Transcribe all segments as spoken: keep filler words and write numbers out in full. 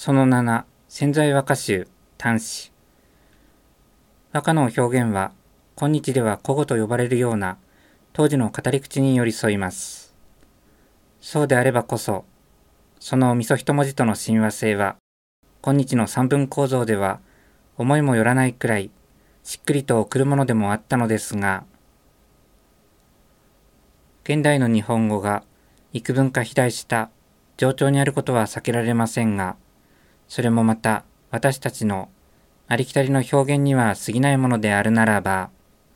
そのなな、潜在和歌集、端子。和歌の表現は、今日では古語と呼ばれるような、当時の語り口に寄り添います。そうであればこそ、そのみそ一文字との親和性は、今日の三文構造では、思いもよらないくらい、しっくりと送るものでもあったのですが、現代の日本語が幾分か肥大した情緒にあることは避けられませんが、それもまた私たちのありきたりの表現には過ぎないものであるならば、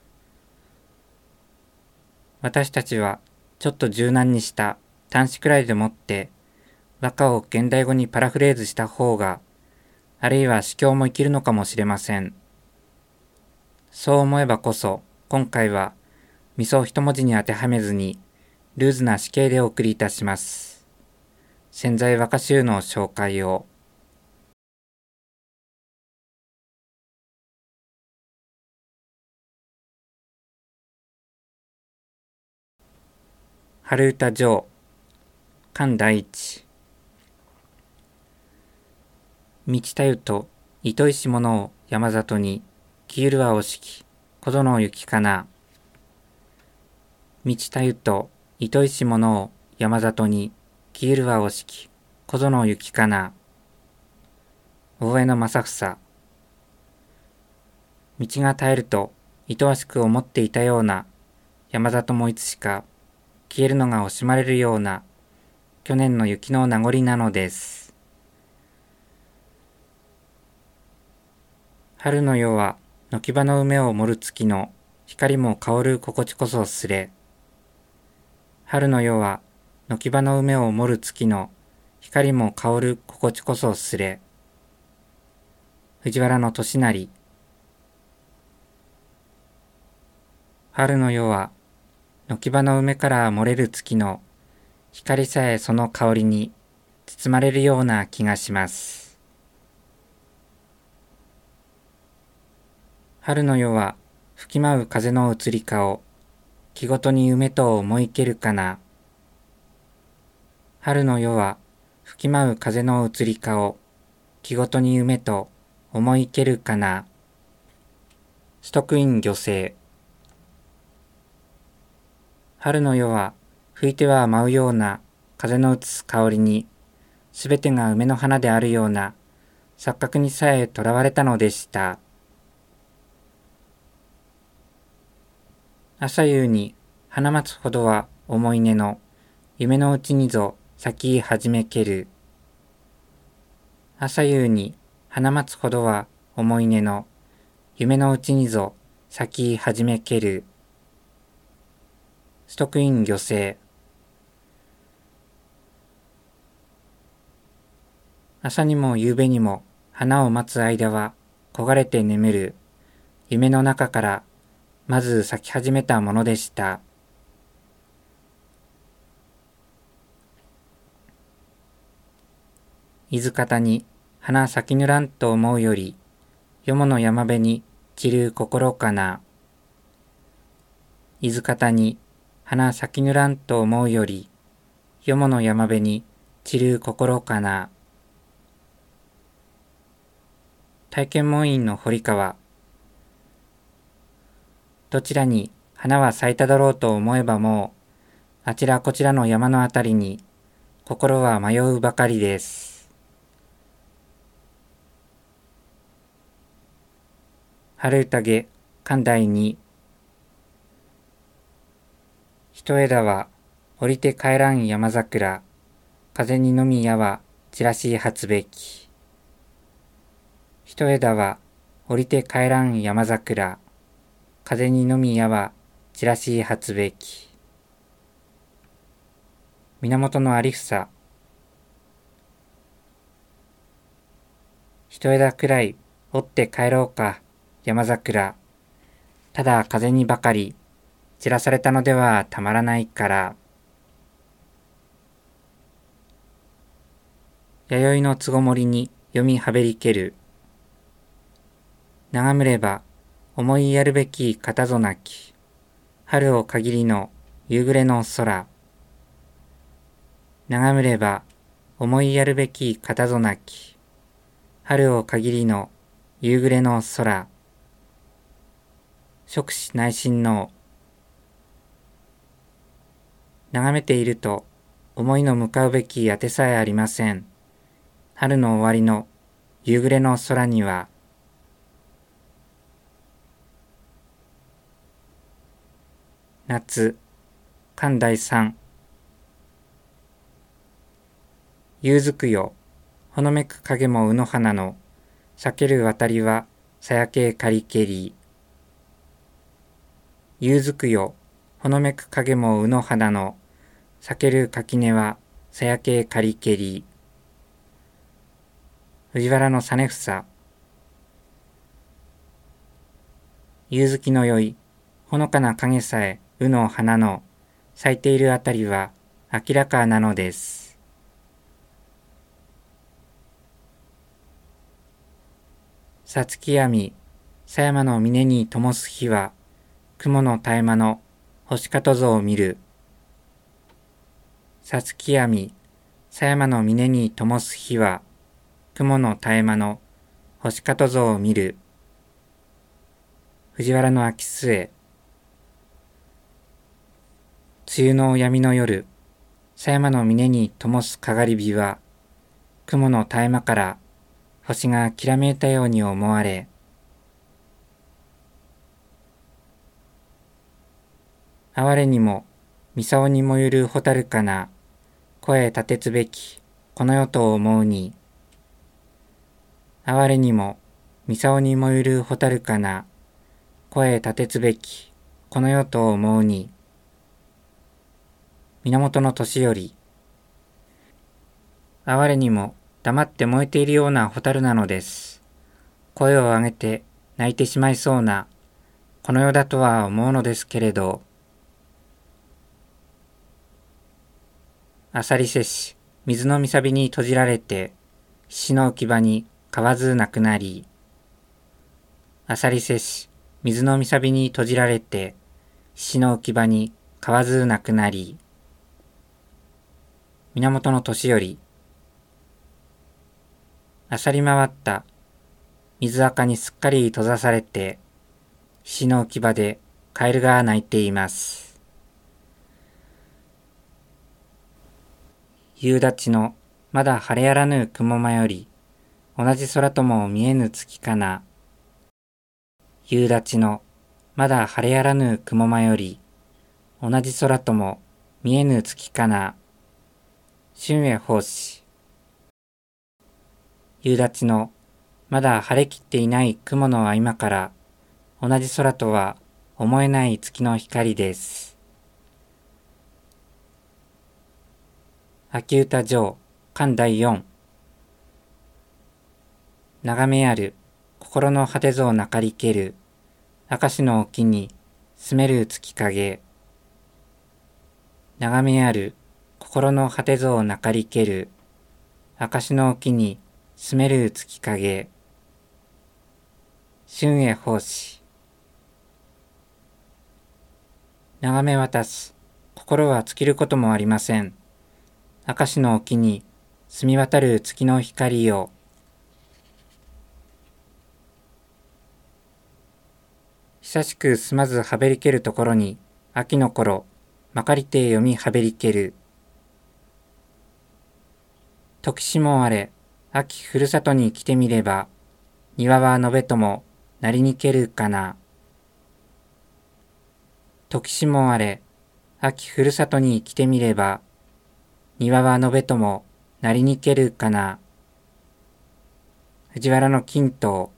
私たちはちょっと柔軟にした端子くらいでもって和歌を現代語にパラフレーズした方が、あるいは詩境も生きるのかもしれません。そう思えばこそ、今回は味噌を一文字に当てはめずにルーズな詩形でお送りいたします。潜在和歌集の紹介を。春歌上、漢第一。道たゆと糸石ものを山里に、きゆるはおしき、小園の雪かな。道たゆと糸石ものを山里に、きゆるはおしき、小園の雪かな。大江の正房。道が絶えると、いとわしく思っていたような、山里もいつしか、消えるのが惜しまれるような、去年の雪の名残なのです。春の夜は、軒場の梅を盛る月の、光も香る心地こそすれ。春の夜は、軒場の梅を盛る月の、光も香る心地こそすれ。藤原の俊成。春の夜は、軒場の梅から漏れる月の、光さえその香りに包まれるような気がします。春の夜は吹き舞う風の移り顔、気ごとに梅と思いけるかな。春の夜は吹き舞う風の移り顔、気ごとに梅と思いけるかな。崇徳院御成。春の夜は吹いては舞うような風の移す香りに、すべてが梅の花であるような錯覚にさえとらわれたのでした。朝夕に花待つほどは思い根の、夢のうちにぞ咲き始めける。朝夕に花待つほどは思い根の、夢のうちにぞ咲き始めける。崇徳院御成。朝にも夕べにも花を待つ間は焦がれて眠る夢の中からまず咲き始めたものでした。伊豆方に花咲きぬらんと思うより、よもの山辺に散る心かな。伊豆方に花咲きぬらんと思うより、よもの山辺に散る心かな。体験門院の堀川。どちらに花は咲いただろうと思えばもう、あちらこちらの山のあたりに、心は迷うばかりです。春宴、漢第二。一枝は降りて帰らん山桜、風にのみやは散らし発べき。一枝は降りて帰らん山桜、風にのみやは散らし発べき。源有房。一枝くらい折って帰ろうか、山桜。ただ風にばかり散らされたのではたまらないから。弥生のつごもりに読みはべりける。眺めれば思いやるべき方ぞなき、春を限りの夕暮れの空。眺めれば思いやるべき方ぞなき、 春を限りの夕暮れの空。触手内親王。眺めていると思いの向かうべきあてさえありません。春の終わりの夕暮れの空には、夏、寒第三。夕づくよ、ほのめく影もうの花の、避ける渡りは、さやけかりけり。夕づくよ、ほのめく影もうの花の、避ける垣根は、さやけかりけり。藤原の実房。夕月のよい、ほのかな影さえ、うの花の、咲いているあたりは、明らかなのです。さつきやみ、狭山の峰に灯す日は、雲の絶え間の星かとぞを見る。さつきやみ、狭山の峰に灯す日は、雲の絶え間の星かとぞを見る。藤原の秋末。梅雨の闇の夜、狭山の峰に灯すかがり火は、雲の絶え間から星がきらめいたように思われ、哀れにも、みさおにもゆるホタルかな、声立てつべき、この世と思うに。哀れにも、みさおにもゆるホタルかな、声立てつべき、この世と思うに。源義頼。哀れにも、黙って燃えているようなホタルなのです。声を上げて泣いてしまいそうな、この世だとは思うのですけれど、あさりせし、水のみさびに閉じられて、死の浮き場に買わずなくなり。あさりせし、水のみさびに閉じられて、死の浮き場に買わずなくなり。源義頼。あさり回った、水垢にすっかり閉ざされて、死の浮き場でカエルが鳴いています。夕立のまだ晴れやらぬ雲間より、同じ空とも見えぬ月かな。夕立のまだ晴れやらぬ雲間より、同じ空とも見えぬ月かな。春江法師。夕立のまだ晴れきっていない雲の合間から、同じ空とは思えない月の光です。秋歌上、巻だいよん。眺めある、心の果てぞなかりける、明石の沖に、住める月影。眺めある、心の果てぞなかりける、明石の沖に、住める月影。春江法師。眺め渡す、心は尽きることもありません。明石の沖に澄み渡る月の光を。久しく住まずはべりけるところに、秋の頃、まかりて読みはべりける。時しもあれ、秋ふるさとに来てみれば、庭はのべともなりにけるかな。時しもあれ、秋ふるさとに来てみれば、庭はのべともなりにけるかな。藤原の金刀。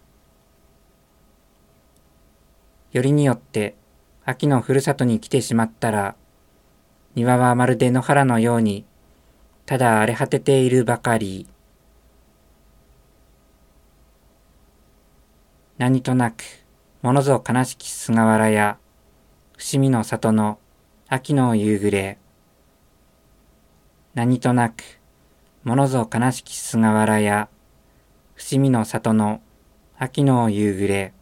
よりによって秋のふるさとに来てしまったら、庭はまるで野原のように、ただ荒れ果てているばかり。何となく、ものぞ悲しき菅原や、伏見の里の秋の夕暮れ。何となく、ものぞ悲しき菅原や、伏見の里の秋の夕暮れ。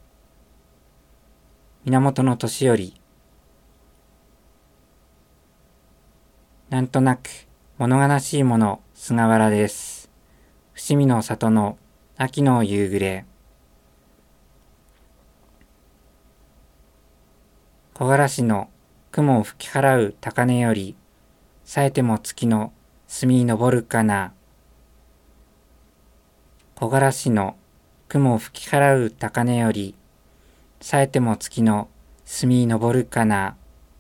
源義頼。なんとなく、物悲しいもの菅原です。伏見の里の秋の夕暮れ。木枯らしの雲を吹き払う高根より、冴えても月の澄み昇るかな。木枯らしの雲を吹き払う高根より、冴えても月の澄み昇るかな。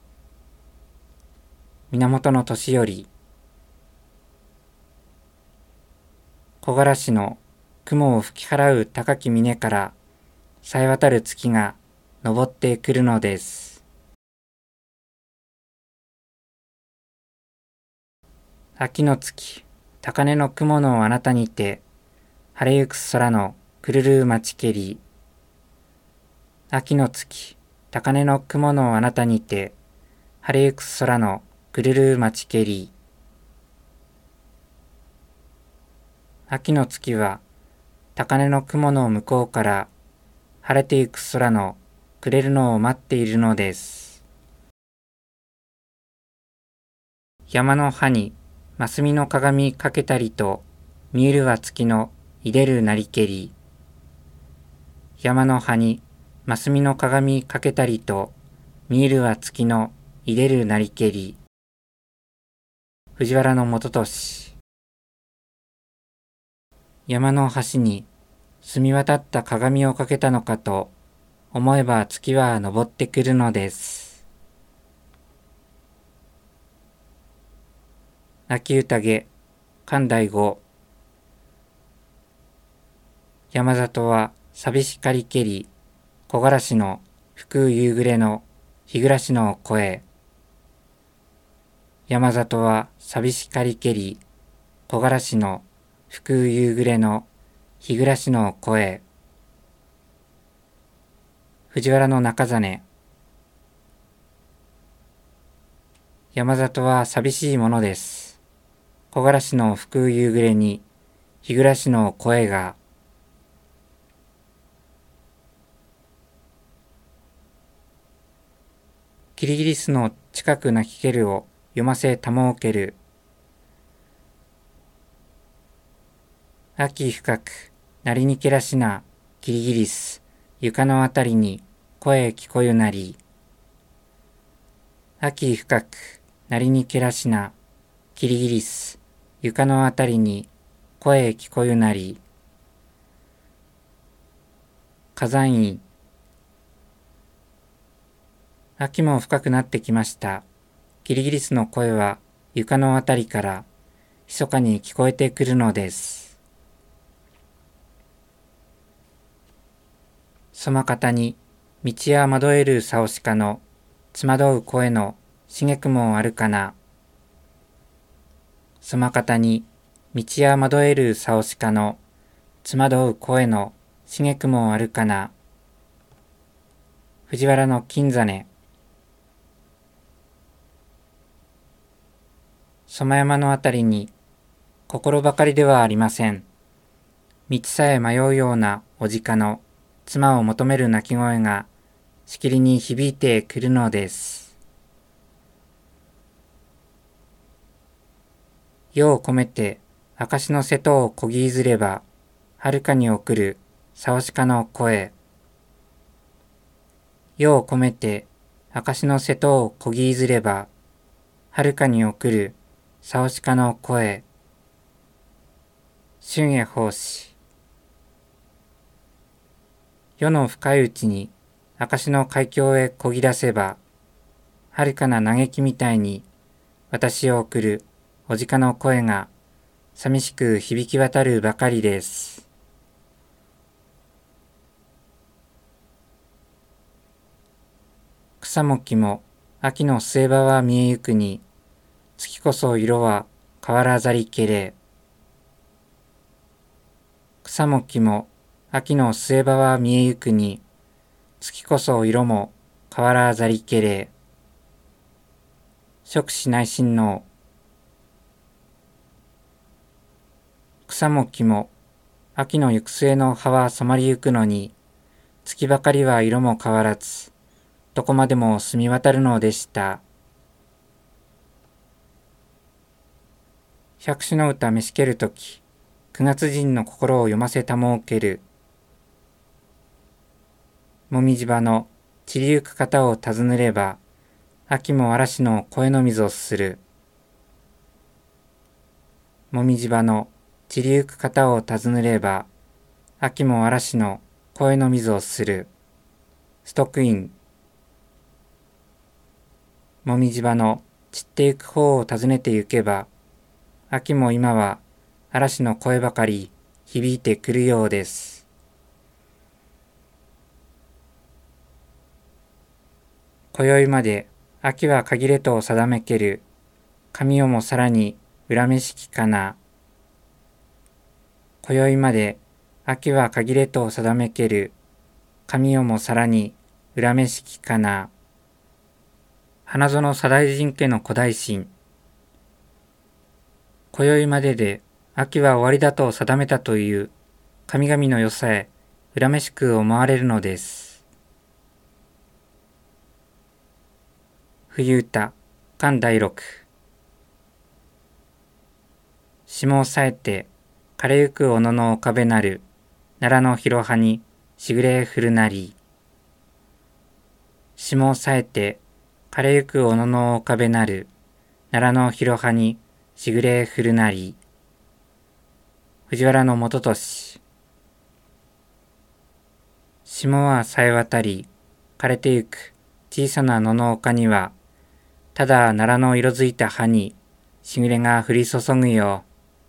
源年寄。木枯らしの雲を吹き払う高き峰から冴え渡る月が昇ってくるのです。秋の月、高根の雲のあなたにて、晴れゆく空のくるるまちけり。秋の月、高根の雲のあなたにて、晴れゆく空のくるるまちけり。秋の月は、高根の雲の向こうから晴れてゆく空のくれるのを待っているのです。山の葉に霞の鏡かけたりと、見えるは月のいでるなりけり。山の葉に霞の鏡かけたりと、見えるは月のいでるなりけり。藤原元俊。山の端に澄み渡った鏡をかけたのかと思えば月は昇ってくるのです。秋宴、寛大語。山里は寂しかりけり、木枯らしの吹く夕暮れの日暮らしの声。山里は寂しかりけり、木枯らしの吹く夕暮れの日暮らしの声。藤原の中実。山里は寂しいものです。木枯らしの吹く夕暮れに日暮らしの声が。キリギリスの近く鳴きけるを読ませたもうける。秋深くなりにけらしなキリギリス床のあたりに声聞こゆなり。秋深くなりにけらしなキリギリス床のあたりに声聞こゆなり。火山院。秋も深くなってきました。キリギリスの声は床のあたりから密かに聞こえてくるのです。そまかたに道や惑えるさおしかのつまどう声のしげくもあるかな。そまかたに道や惑えるさおしかのつまどう声のしげくもあるかな。藤原の金実。染山のあたりに心ばかりではありません。道さえ迷うようなおじかの妻を求める鳴き声がしきりに響いてくるのです。世を込めて証の瀬戸をこぎいずれば、はるかに送るさおしかの声。世を込めて証の瀬戸をこぎいずれば、はるかに送るさおしかの声。春へ奉仕。世の深いうちに証の海峡へこぎ出せば、はるかな嘆きみたいに私を送るおじかの声が寂しく響き渡るばかりです。草も木も秋の末場は見えゆくに、月こそ色は変わらざりけれ。草も木も秋の末場は見えゆくに、月こそ色も変わらざりけれ。食し内親王。草も木も秋の行く末の葉は染まりゆくのに、月ばかりは色も変わらず、どこまでも澄み渡るのでした。百種の歌めしけるとき、 九月人の心を読ませたもうける。もみじ場の散りゆく方を尋ねれば、秋も嵐の声の水をする。もみじ場の散りゆく方を尋ねれば、秋も嵐の声の水をする。ストックイン。もみじ場の散ってゆく方を尋ねてゆけば、秋も今は嵐の声ばかり響いてくるようです。今宵まで秋は限れと定めける。神代もさらに恨めしきかな。今宵まで秋は限れと定めける。神代もさらに恨めしきかな。花園左大臣家の古代神。今宵までで秋は終わりだと定めたという神々の世さえ恨めしく思われるのです。冬歌、巻第六。霜をさえて枯れゆく小野の岡部なる奈良の広葉にしぐれ降るなり。霜をさえて枯れゆく小野の岡部なる奈良の広葉にしぐれ降るなり。藤原の元俊。霜はさえ渡り枯れてゆく小さな野の丘には、ただ奈良の色づいた葉にしぐれが降り注ぐよ。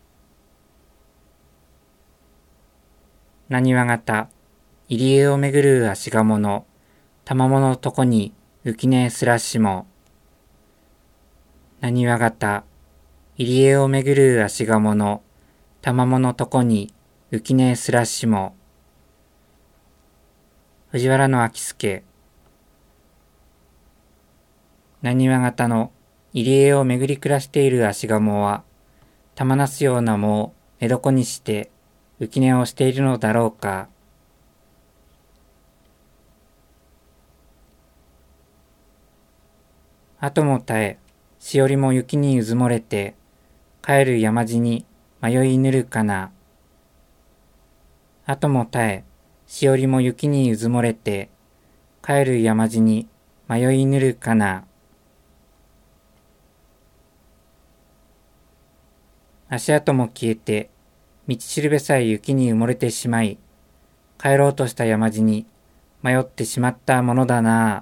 なにわ型、入り江をめぐる足がもの、たまものとこに浮きねすらしも。なにわ型、入り江をめぐる足がもの、たまものとこに浮きねすらしも。藤原の秋助。なにわ型の入り江をめぐり暮らしている足がもは、たまなすような藻を寝床にして浮き寝をしているのだろうか。後も絶え、しおりも雪にうずもれて、帰る山路に迷いぬるかな。後も絶え、しおりも雪にうずもれて、帰る山路に迷いぬるかな。足跡も消えて、道しるべさえ雪に埋もれてしまい、帰ろうとした山路に迷ってしまったものだなあ。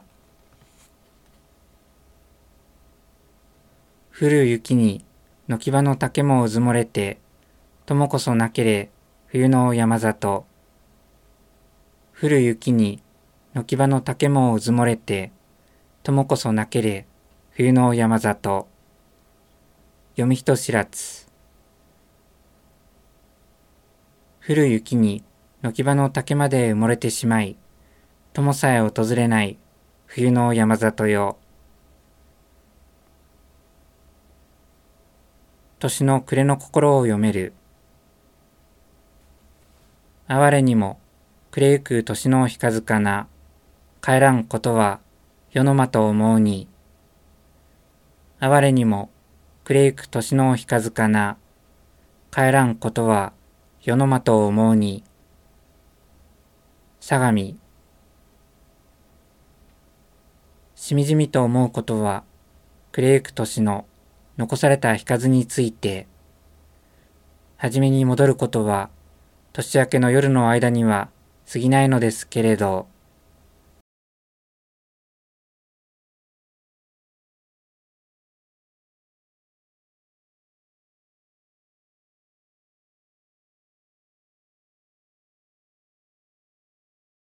降る雪に軒場の竹もうずもれて、友こそなけれ冬の山里。降る雪に軒場の竹もうずもれて、友こそなけれ冬の山里。読み人知らず。降る雪に軒場の竹まで埋もれてしまい、友さえ訪れない冬の山里よ。年の暮れの心を読める。哀れにも暮れゆく年の日数かな。帰らんことは世の間と思うに。哀れにも暮れゆく年の日数かな。帰らんことは世の間と思うに。相模。しみじみと思うことは、暮れゆく年の残された日数について、はじめに戻ることは、年明けの夜の間には過ぎないのですけれど、